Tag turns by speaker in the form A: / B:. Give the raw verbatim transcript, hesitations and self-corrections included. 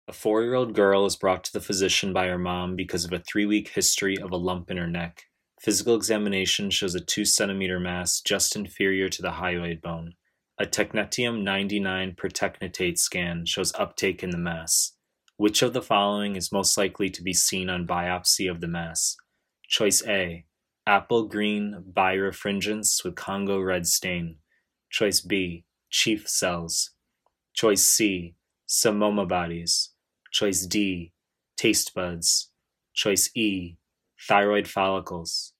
A: A four-year-old girl is brought to the physician by her mom because of a three-week history of a lump in her neck. Physical examination shows a two centimeter mass just inferior to the hyoid bone. A technetium ninety-nine pertechnetate scan shows uptake in the mass. Which of the following is most likely to be seen on biopsy of the mass? Choice A, apple green birefringence with Congo red stain. Choice B, chief cells. Choice C, Samoma bodies. Choice D, taste buds. Choice E, thyroid follicles.